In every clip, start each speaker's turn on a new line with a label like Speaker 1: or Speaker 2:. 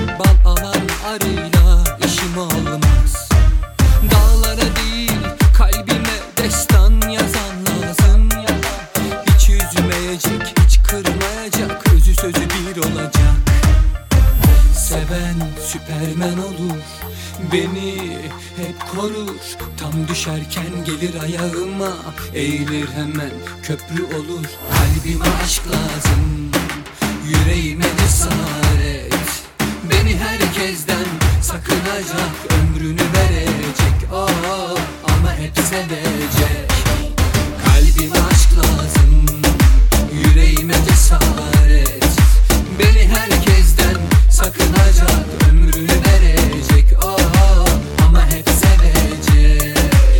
Speaker 1: Bal alan arıyla işim olmaz. Dağlara değil kalbime destan yazan lazım. Hiç üzmeyecek, hiç kırmayacak, özü sözü bir olacak. Seven süpermen olur, beni hep korur. Tam düşerken gelir ayağıma, eğilir hemen köprü olur. Kalbime aşk lazım, yüreğime cesaret. Beni herkesten sakınacak, ömrünü verecek. Oh, ama hep sevecek. Kalbime aşk lazım, yüreğime cesaret. Beni herkesten sakınacak, ömrünü verecek. Oh, ama hep sevecek.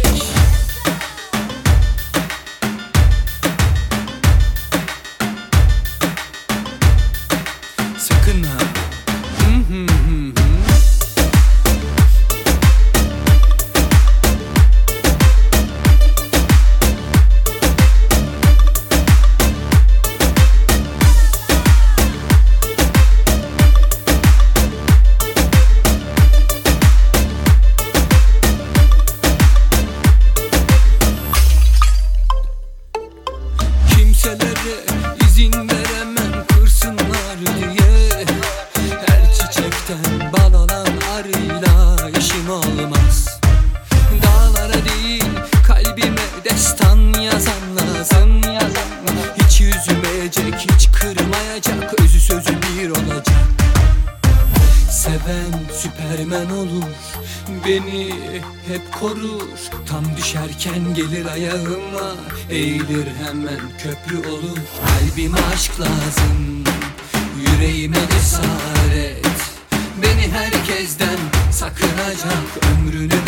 Speaker 1: Sakın ha. Kimselere izin veremem kırsınlar diye. Her çiçekten bal alan arıyla işim olmaz. Dağlara değil kalbime destan yazan lazım. Hiç üzmeyecek, hiç kırmayacak, özü sözü bir olacak. Seven süpermen olur, beni hep korur. Tam düşerken gelir ayağıma, eğilir hemen köprü olur. Kalbime aşk lazım, yüreğime cesaret. Beni herkesten sakınacak, ömrünü